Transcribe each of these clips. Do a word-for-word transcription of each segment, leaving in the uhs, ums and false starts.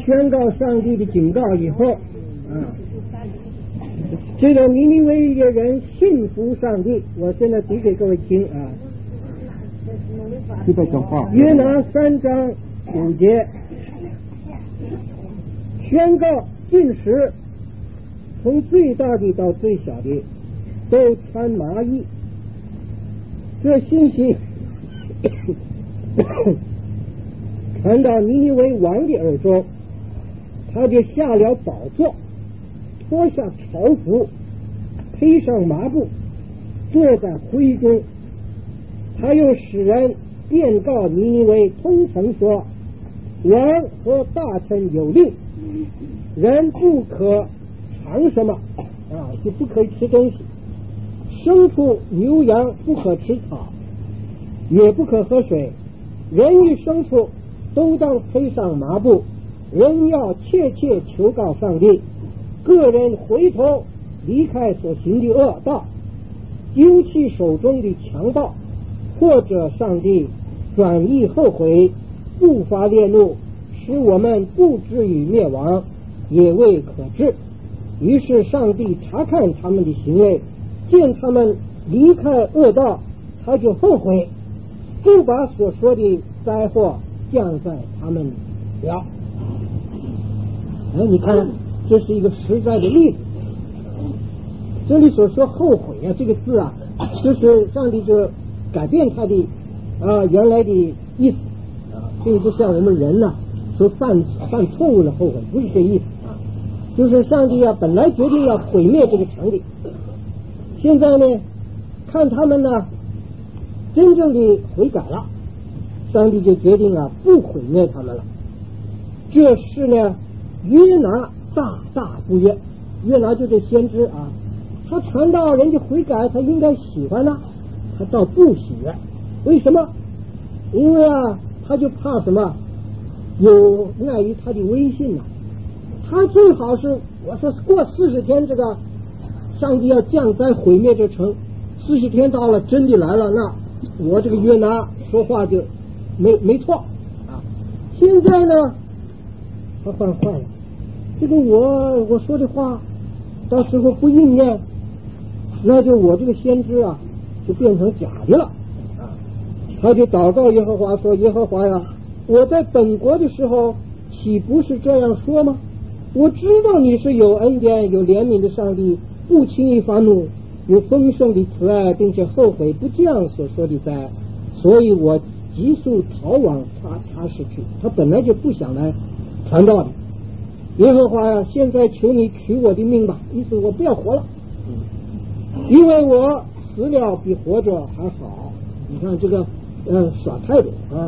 宣告上帝的警告以后，啊，这个尼尼微的人信服上帝。我现在读给各位听啊， 这个讲话。 约拿三章五节，宣告禁食，从最大的到最小的都穿麻衣。这信息传到尼尼微王的耳中，他就下了宝座，脱下朝服，披上麻布，坐在灰中。他又使人便告尼尼微通城说，王和大臣有令，人不可尝什么啊，就不可以吃东西，牲畜牛羊不可吃草，也不可喝水，人与牲畜都当披上麻布。人要切切求告上帝，个人回头离开所行的恶道，丢弃手中的强暴，或者上帝转意后悔，不发烈怒，使我们不至于灭亡，也未可知。于是上帝查看他们的行为，见他们离开恶道，他就后悔，不把所说的灾祸降在他们了。哎，你看，这是一个实在的例子。这里所说后悔啊，这个字啊，就是上帝就改变他的啊原来的意思啊，并不像我们人呢、啊、说犯犯错误了后悔，不是这意思啊。就是上帝啊本来决定要毁灭这个城里，现在呢看他们呢真正的悔改了，上帝就决定啊不毁灭他们了。这是呢约拿大大不悦，约拿就这先知啊，他传道人家悔改，他应该喜欢呢，他倒不喜悦。为什么？因为啊他就怕什么？有碍于他的威信呐、啊。他最好是我说过四十天，这个上帝要降灾毁灭这城，四十天到了真的来了，那我这个约拿说话就没没错啊。现在呢他犯坏了，这个我我说的话到时候不应验，那就我这个先知啊就变成假的了啊。他就祷告耶和华说，耶和华呀，我在本国的时候岂不是这样说吗？我知道你是有恩典有怜悯的上帝，不轻易发怒，有丰盛的慈爱，并且后悔不降所说的灾，所以我急速逃往他他市去。他本来就不想来传道的。耶和华呀，现在求你取我的命吧，意思我不要活了，因为我死了比活着还好。你看这个呃耍态度啊。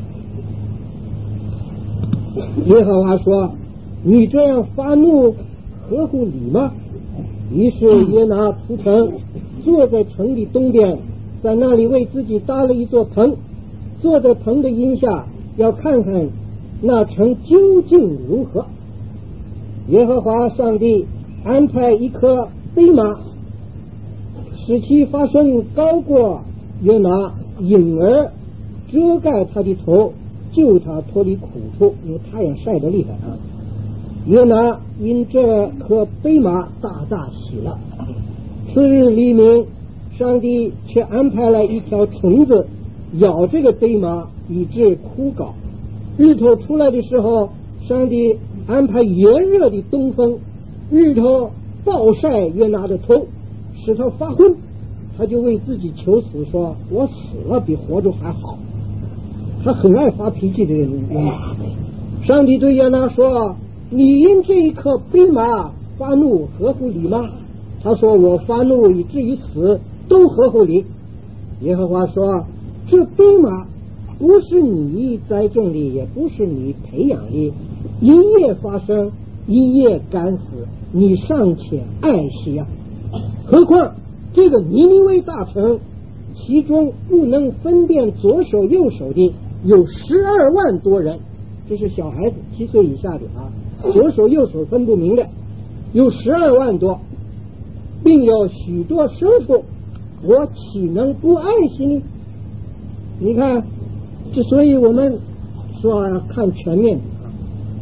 耶和华说，你这样发怒合乎理吗？于是约拿出城，坐在城的东边，在那里为自己搭了一座棚，坐在棚的荫下，要看看那城究竟如何。耶和华上帝安排一颗飞马，使其发声高过约拿，引而遮盖他的头，救他脱离苦处，因为太阳晒得厉害啊。约拿因这颗飞马大大喜了。次日黎明，上帝却安排了一条虫子咬这个飞马，以致枯槁。日头出来的时候，上帝安排炎热的东风，日头暴晒约拿的头，使他发昏。他就为自己求死，说我死了比活着还好。他很爱发脾气的人。上帝对约拿说，你因这一颗飞马发怒合乎理吗？他说，我发怒以至于死都合乎理。耶和华说，这飞马不是你栽种的，也不是你培养的，一夜发生一夜干死，你尚且爱惜啊！何况这个尼尼微大城，其中不能分辨左手右手的有十二万多人，这是小孩子七岁以下的啊，左手右手分不明的有十二万多，并有许多牲畜，我岂能不爱惜呢？你看，之所以我们说要看全面啊，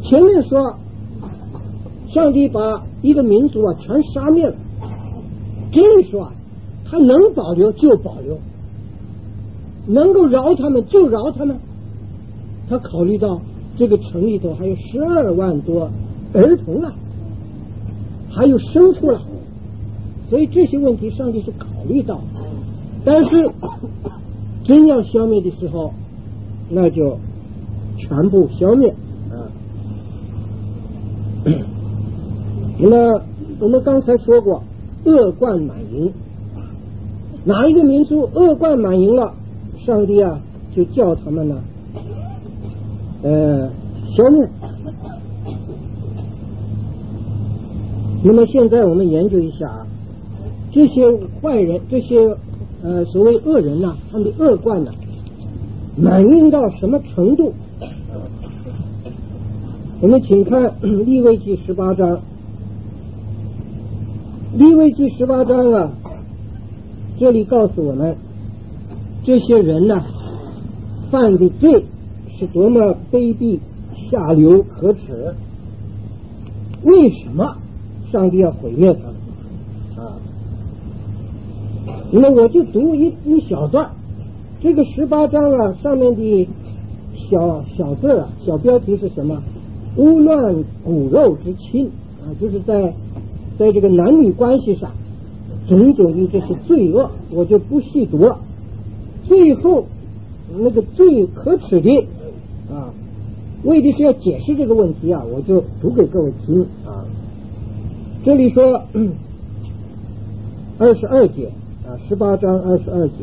前面说上帝把一个民族啊全杀灭了，这里说啊他能保留就保留，能够饶他们就饶他们。他考虑到这个城里头还有十二万多儿童啊，还有牲畜了，所以这些问题上帝是考虑到，但是真要消灭的时候，那就全部消灭啊。那么我们刚才说过，恶贯满盈，哪一个民族恶贯满盈了，上帝啊就叫他们呢呃消灭。那么现在我们研究一下啊，这些坏人，这些呃所谓恶人呐、啊，他们的恶贯呢、啊，满盈到什么程度？我们请看利未记十八章。利未记十八章啊，这里告诉我们，这些人呢、啊、犯的罪是多么卑鄙、下流、可耻。为什么上帝要毁灭他们啊？那么我就读一一小段，这个十八章啊上面的小小字啊，小标题是什么？污乱骨肉之亲啊，就是在在这个男女关系上种种的这些罪恶，我就不细读了。最后那个最可耻的啊，为的是要解释这个问题啊，我就读给各位听啊。这里说二十二节啊，十八章二十二节，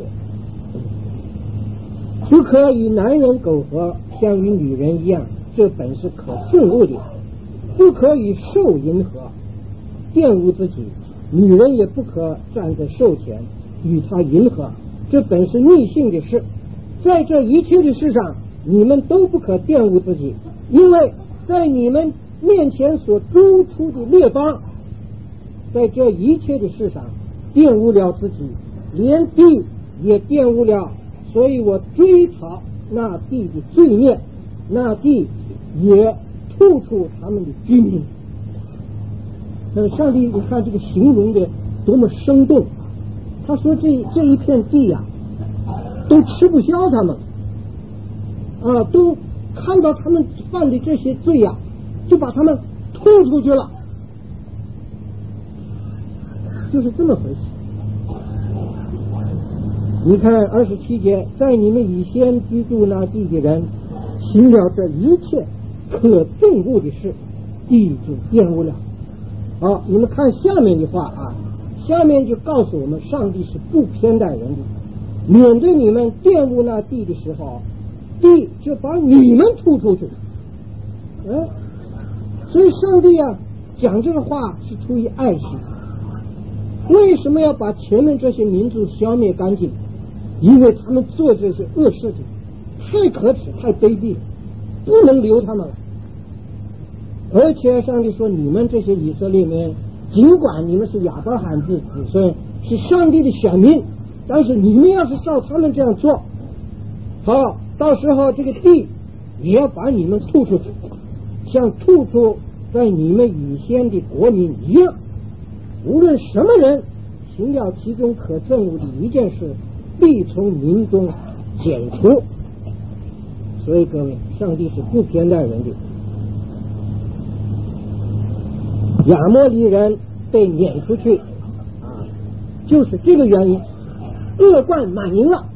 不可与男人苟合，像与女人一样，这本是可憎恶的；不可与兽淫合，玷污自己；女人也不可站在兽前与他淫合，这本是逆性的事。在这一切的事上，你们都不可玷污自己，因为在你们面前所诸出的列邦，在这一切的事上玷污了自己，连地也玷污了，所以我追讨那地的罪孽，那地也吐出他们的居民。呃，上帝，你看这个形容的多么生动！他说这这一片地呀、啊，都吃不消他们啊，都看到他们犯的这些罪呀、啊，就把他们吐出去了，就是这么回事。你看二十七节，在你们以先居住那地的人行了这一切可憎恶的事，地就玷污了。好，你们看下面的话啊，下面就告诉我们，上帝是不偏待人的，免得你们玷污那地的时候，地就把你们吐出去。嗯，所以上帝啊讲这个话是出于爱心。为什么要把前面这些民族消灭干净？因为他们做这些恶事情太可耻、太卑鄙了，不能留他们了。而且上帝说，你们这些以色列人，尽管你们是亚伯拉罕的子孙，是上帝的选民，但是你们要是照他们这样做，好，到时候这个地也要把你们吐出去，像吐出在你们以先的国民一样。无论什么人行了其中可憎恶的一件事，必从民中剪除。所以各位，上帝是不偏待人的。亚摩利人被撵出去啊，就是这个原因，恶贯满盈了。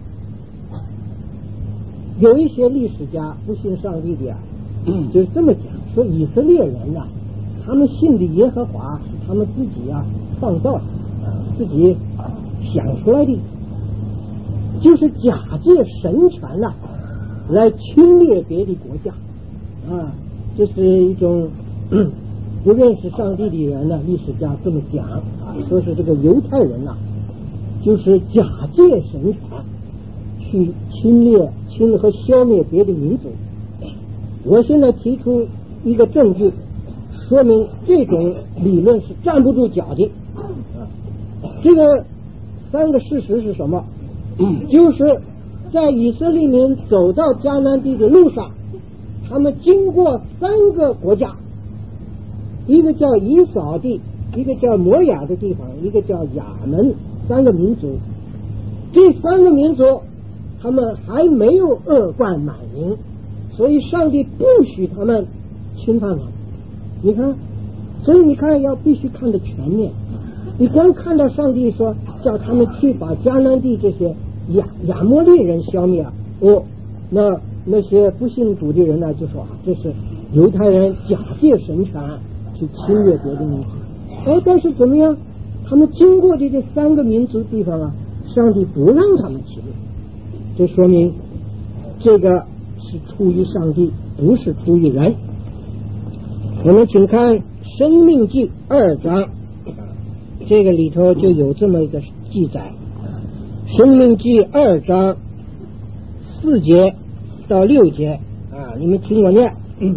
有一些历史家不信上帝的啊，就是这么讲，说以色列人呐、啊，他们信的耶和华是他们自己啊创造的，自己想出来的，就是假借神权呐、啊，来侵略别的国家啊，这是一种不认识上帝的人呢、啊，历史家这么讲啊，说是这个犹太人呐、啊，就是假借神权去侵略、侵和消灭别的民族。我现在提出一个证据，说明这种理论是站不住脚的。这个三个事实是什么？就是在以色列民走到迦南地的路上， 他们经过三个国家，一个叫以扫地，一个叫摩亚的地方，一个叫亚门，三个民族。这三个民族他们还没有恶贯满盈，所以上帝不许他们侵犯他们。你看，所以你看要必须看得全面，你光看到上帝说叫他们去把迦南地这些亚亚摩利人消灭，哦，那那些不信主的人呢就说啊，这是犹太人假借神权去侵略别的民族。哎，但是怎么样？他们经过这这三个民族地方啊，上帝不让他们侵略，这说明这个是出于上帝，不是出于人。我们请看《申命记》二章，这个里头就有这么一个记载，《申命记》二章四节到六节啊，你们听我念。嗯，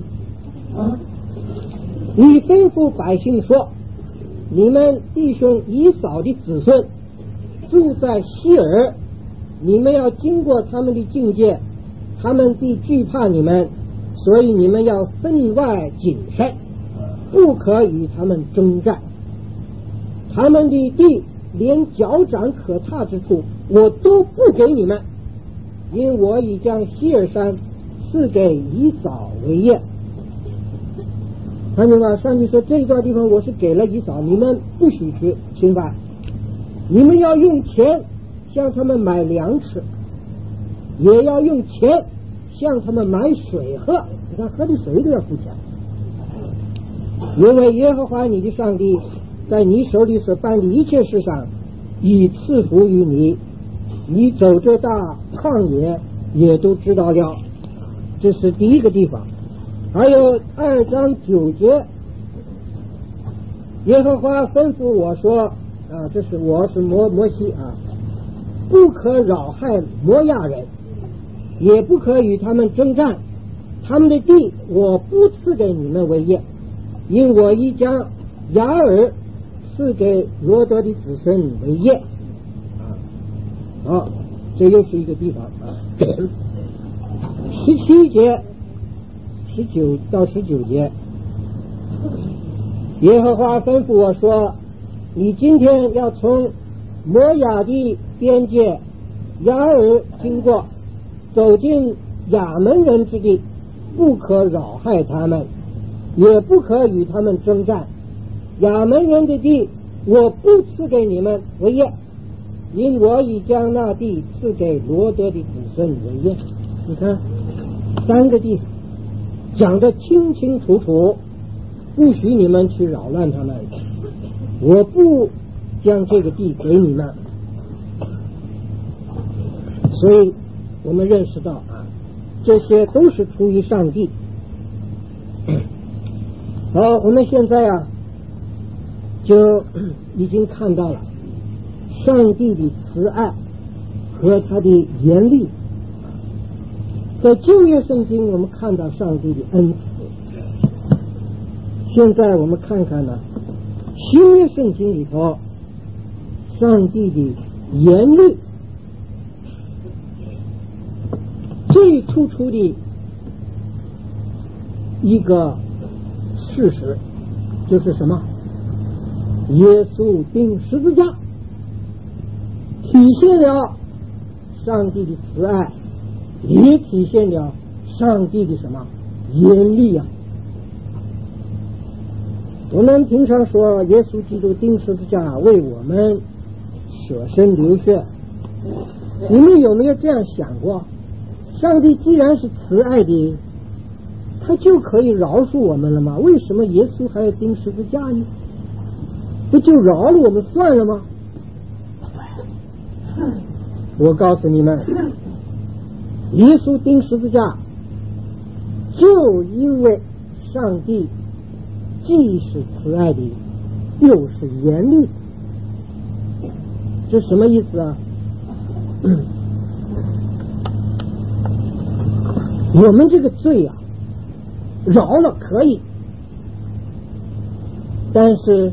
你吩咐百姓说，你们弟兄以扫的子孙住在希尔，你们要经过他们的境界，他们必惧怕你们，所以你们要分外谨慎，不可与他们征战。他们的地连脚掌可踏之处我都不给你们，因我已将希尔山赐给以扫为业。看见吗？上帝说这一段地方我是给了以扫，你们不许去侵犯，你们要用钱向他们买粮食，也要用钱向他们买水喝。你看喝的水都要付钱，因为耶和华你的上帝在你手里所办的一切事上已赐福于你，你走这大旷野也都知道了。这是第一个地方。还有二章九节，耶和华吩咐我说啊，这是我是摩摩西啊，不可扰害摩亚人，也不可与他们征战，他们的地我不赐给你们为业，因我已将雅尔赐给罗德的子孙为业啊。好，这又是一个地方啊。十七节十九到十九节，耶和华吩咐我说，你今天要从摩亚的边界雅尔经过，走进亚门人之地，不可扰害他们，也不可与他们征战。亚门人的地我不赐给你们为业，因我已将那地赐给罗德的子孙为业。你看三个地讲得清清楚楚，不许你们去扰乱他们，我不将这个地给你们。所以我们认识到啊，这些都是出于上帝。好，我们现在啊就已经看到了上帝的慈爱和他的严厉。在旧约圣经我们看到上帝的恩慈，现在我们看看呢新约圣经里头上帝的严厉。最突出的一个事实就是什么？耶稣钉十字架体现了上帝的慈爱，也体现了上帝的什么严厉啊！我们平常说耶稣基督钉十字架为我们舍身流血，你们有没有这样想过？上帝既然是慈爱的，他就可以饶恕我们了吗？为什么耶稣还要钉十字架呢？不就饶了我们算了吗？我告诉你们，耶稣钉十字架就因为上帝既是慈爱的又是严厉。这什么意思啊？我们这个罪啊饶了可以，但是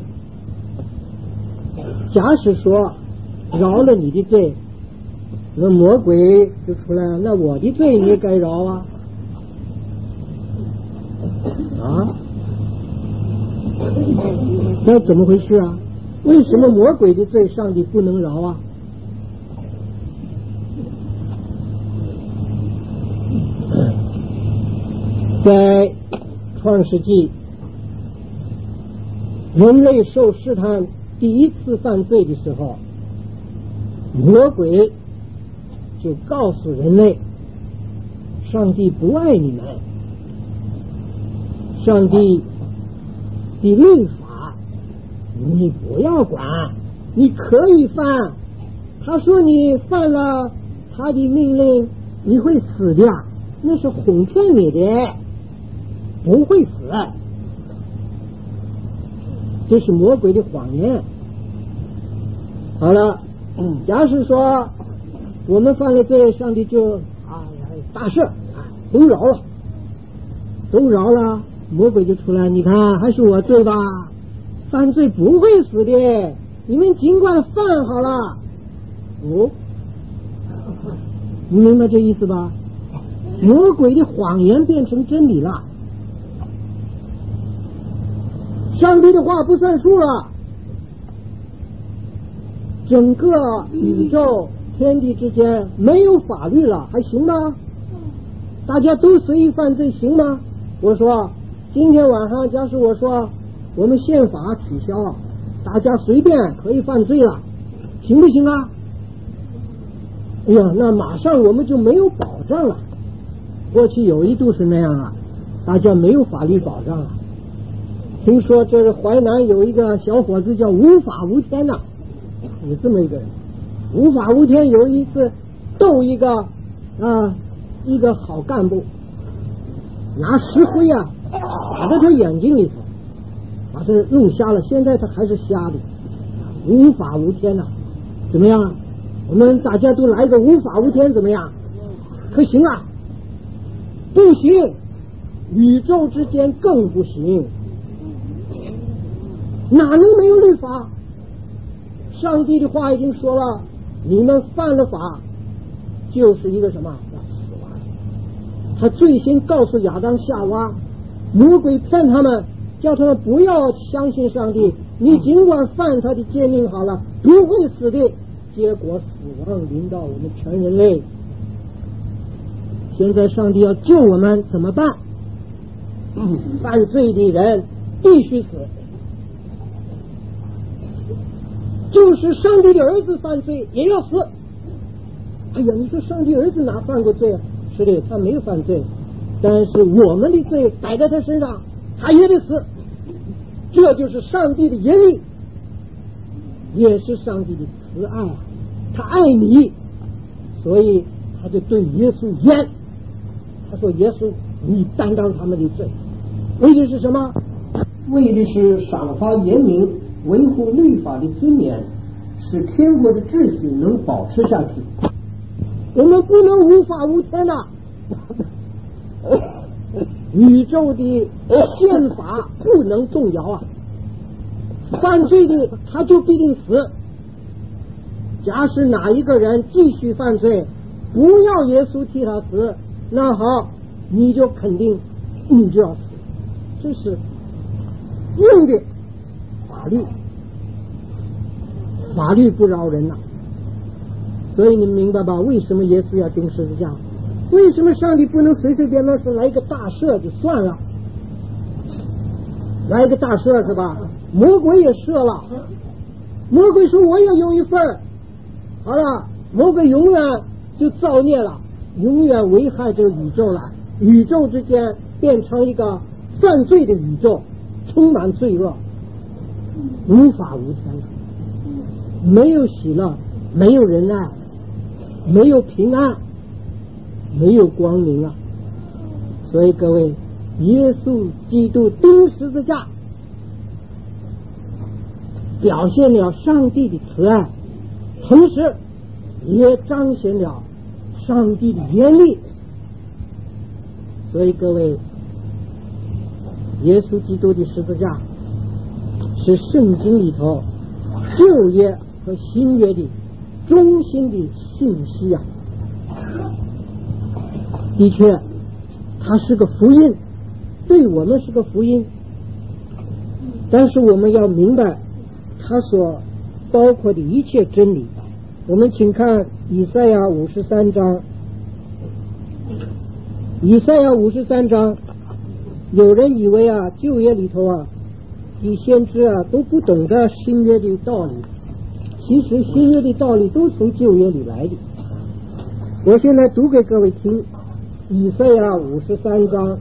假使说饶了你的罪，那魔鬼就出来了，那我的罪你也该饶啊。 啊，那怎么回事啊？为什么魔鬼的罪上帝不能饶啊？在创世纪，人类受试探第一次犯罪的时候，魔鬼就告诉人类，上帝不爱你们，上帝的律法你不要管，你可以犯，他说你犯了他的命令你会死的，那是哄骗你的，不会死，这是魔鬼的谎言。好了，假使说我们犯了罪，上帝就啊大赦，都饶了，都饶了，魔鬼就出来，你看还是我罪吧，犯罪不会死的，你们尽管犯好了。哦，你明白这意思吧？魔鬼的谎言变成真理了，上帝的话不算数了，整个宇宙天地之间没有法律了，还行吗？大家都随意犯罪行吗？我说今天晚上假使我说我们宪法取消，大家随便可以犯罪了，行不行啊？哎呀，那马上我们就没有保障了。过去有一度是那样啊，大家没有法律保障了。听说这是淮南有一个小伙子叫无法无天呐、啊，有这么一个人，无法无天。有一次斗一个啊一个好干部，拿石灰啊打在他眼睛里头，把他弄瞎了，现在他还是瞎的，无法无天呐、啊。怎么样？我们大家都来个无法无天怎么样？可行啊？不行，宇宙之间更不行，哪能没有律法？上帝的话已经说了，你们犯了法就是一个什么？要死亡。他最先告诉亚当夏娃，魔鬼骗他们，叫他们不要相信上帝，你尽管犯他的诫命好了，不会死的。结果死亡临到我们全人类。现在上帝要救我们怎么办？嗯、犯罪的人必须死，就是上帝的儿子犯罪也要死。哎呀，你说上帝儿子哪犯过罪啊？是的，他没有犯罪，但是我们的罪摆在他身上，他也得死。这就是上帝的严厉，也是上帝的慈爱啊！他爱你，所以他就对耶稣严。他说：“耶稣，你担当他们的罪，为的是什么？为的是赏罚严明，维护律法的尊严，使天国的秩序能保持下去。我们不能无法无天呐、啊！宇宙的宪法不能动摇啊！犯罪的他就必定死。假使哪一个人继续犯罪，不要耶稣替他死，那好，你就肯定你就要死。这是硬的法律，法律不饶人呐、啊。所以你们明白吧？为什么耶稣要钉十字架？为什么上帝不能随随便便说来一个大赦就算了？来一个大赦是吧？魔鬼也赦了，魔鬼说我也有一份。好了，魔鬼永远就造孽了，永远危害这个宇宙了。宇宙之间变成一个犯罪的宇宙，充满罪恶，无法无天了，没有喜乐，没有仁爱，没有平安，没有光明啊！所以各位，耶稣基督钉十字架，表现了上帝的慈爱，同时也彰显了上帝的严厉。所以各位，耶稣基督的十字架是圣经里头旧约和新约的中心的信息啊！的确，它是个福音， 对我们是个福音，但是我们要明白它所包括的一切真理。我们请看以赛亚五十三章，以赛亚五十三章，有人以为啊旧约里头啊以先知啊都不懂得新约的道理，其实新约的道理都从旧约里来的。我现在读给各位听，以赛亚五十三章，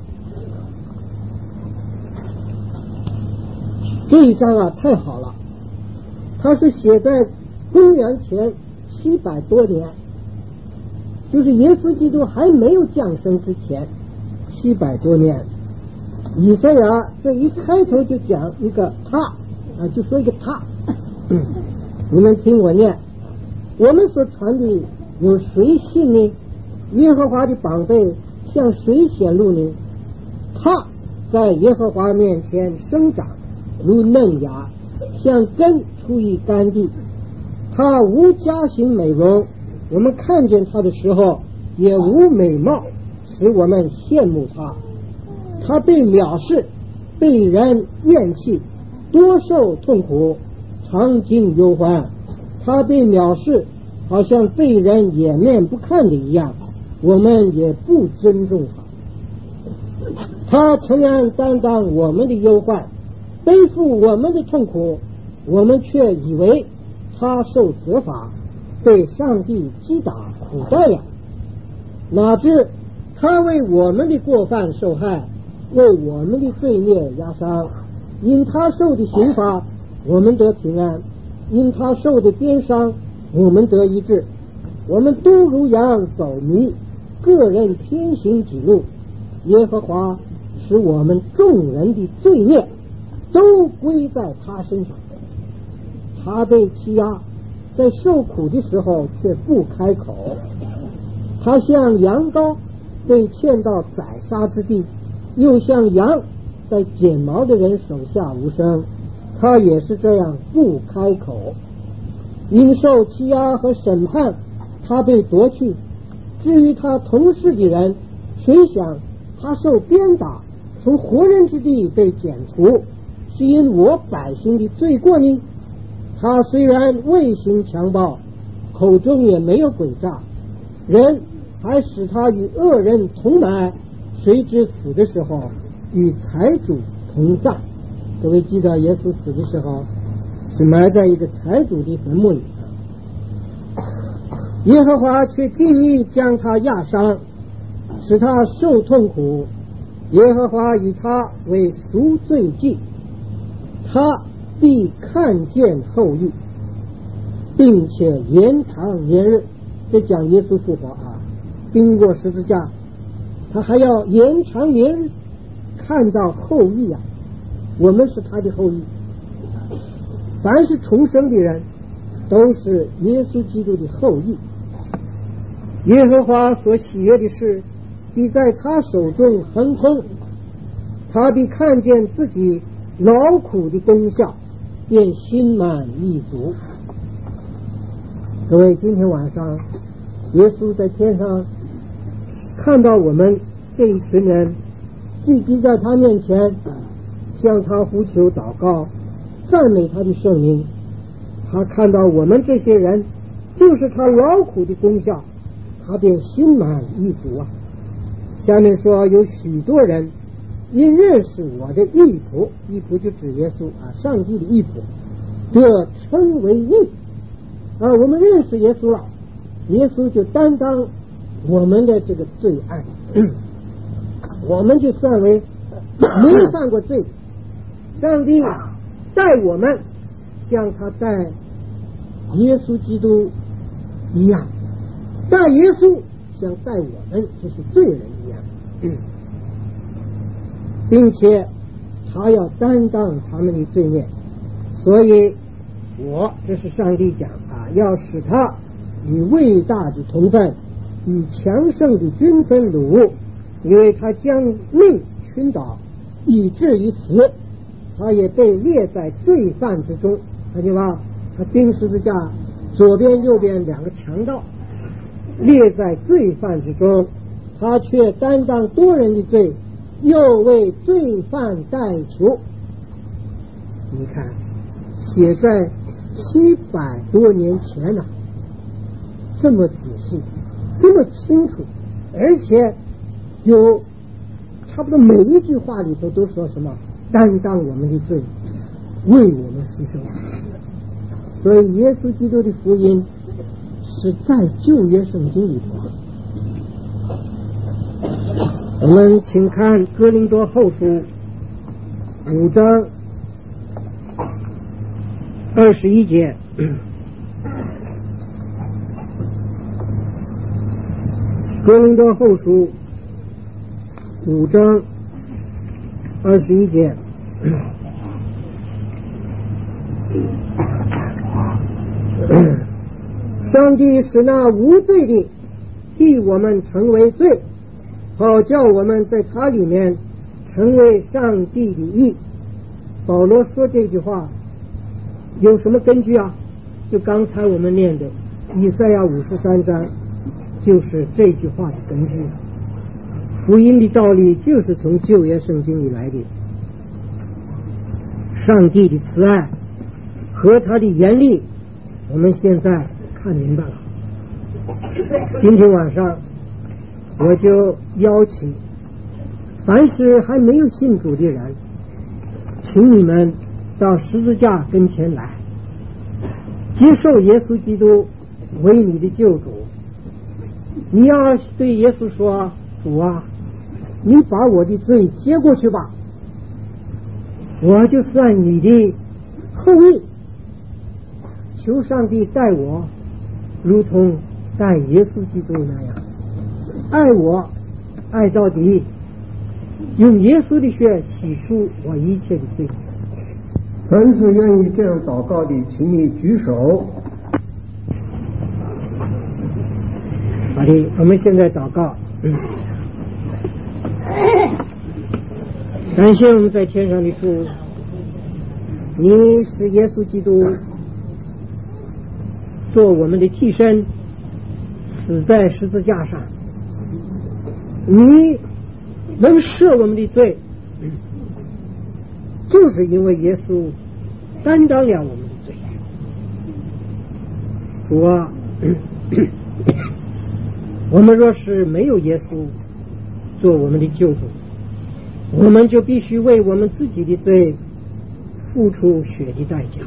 这一章啊太好了，它是写在公元前七百多年，就是耶稣基督还没有降生之前七百多年。以赛亚这一开头就讲一个他啊，就说一个他，嗯，你们听我念，我们所传的有谁信呢？耶和华的膀臂向谁显露呢？他在耶和华面前生长，如嫩芽，像根出于干地。他无佳形美容，我们看见他的时候也无美貌，使我们羡慕他。他被藐视，被人厌弃，多受痛苦，常经忧患。他被藐视，好像被人掩面不看的一样，我们也不尊重他。他诚然担当我们的忧患，背负我们的痛苦，我们却以为他受责罚，被上帝击打苦待了。哪知他为我们的过犯受害，为我们的罪孽压伤。因他受的刑罚，我们得平安；因他受的鞭伤，我们得医治。我们都如羊走迷，个人偏行己路。耶和华使我们众人的罪孽都归在他身上。他被欺压，在受苦的时候却不开口。他像羊羔被牵到宰杀之地，又像羊在剪毛的人手下无声，他也是这样不开口。因受欺压和审判，他被夺去。至于他同事的人，谁想他受鞭打，从活人之地被剪除，是因我百姓的罪过呢？他虽然未行强暴，口中也没有诡诈，人还使他与恶人同埋，谁知死的时候与财主同葬。各位记得耶稣死的时候是埋在一个财主的坟墓里，耶和华却定义将他压伤，使他受痛苦。耶和华以他为赎罪祭，他必看见后裔，并且延长年日。这讲耶稣复活啊，经过十字架，他还要延长年日，看到后裔啊。我们是他的后裔，凡是重生的人都是耶稣基督的后裔。耶和华所喜悦的事必在他手中亨通，他必看见自己劳苦的功效，便心满意足。各位，今天晚上耶稣在天上看到我们这一群人聚集在他面前，向他呼求祷告，赞美他的圣名。他看到我们这些人就是他劳苦的功效，他便心满意足啊。下面说有许多人因认识我的义仆，义仆就指耶稣啊，上帝的义仆，得称为义啊。我们认识耶稣了，耶稣就担当我们的这个罪案，我们就算为没犯过罪。上帝待我们像他待耶稣基督一样，待耶稣像待我们这些罪人一样，嗯，并且他要担当他们的罪孽。所以我这是上帝讲啊，要使他与伟大的同分，与强盛的均分掳，因为他将命倾倒，以至于死，他也被列在罪犯之中。看见吧？他钉十字架，左边右边两个强盗，列在罪犯之中，他却担当多人的罪， 又为罪犯代求。你看，写在七百多年前呢、啊，这么仔细，这么清楚，而且有差不多每一句话里头都说什么担当我们的罪，为我们牺牲。所以耶稣基督的福音是在旧约圣经里头。我们请看哥林多后书五章二十一节。哥林多后书五章二十一节。上帝使那无罪的替我们成为罪，好叫我们在他里面成为上帝的义。保罗说这句话有什么根据啊？就刚才我们念的以赛亚五十三章，就是这句话的根据。福音的道理就是从旧约圣经里来的。上帝的慈爱和他的严厉，我们现在看明白了。今天晚上我就邀请凡是还没有信主的人，请你们到十字架跟前来，接受耶稣基督为你的救主。你要对耶稣说，主啊，你把我的罪接过去吧，我就算你的后裔。求上帝待我如同待耶稣基督那样，爱我爱到底，用耶稣的血洗漱我一切的罪。凡是愿意这样祷告的，请你举手。好的，我们现在祷告。嗯，感谢我们在天上的父，你是耶稣基督做我们的替身，死在十字架上，你能赦我们的罪，就是因为耶稣担当了我们的罪。主啊，我们若是没有耶稣做我们的救主，我们就必须为我们自己的罪付出血的代价。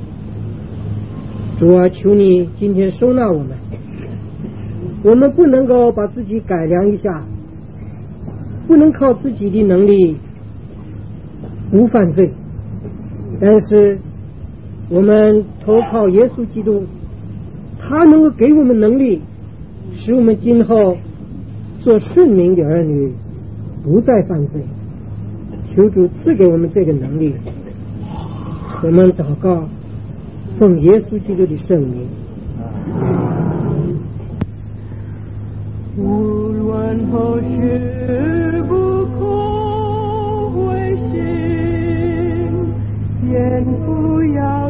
主啊，求你今天收纳我们，我们不能够把自己改良一下，不能靠自己的能力不犯罪，但是我们投靠耶稣基督，他能够给我们能力，使我们今后做顺民的儿女，不再犯罪。求主赐给我们这个能力。我们祷告，奉耶稣基督的圣名。 无论后世不空灰心，天不要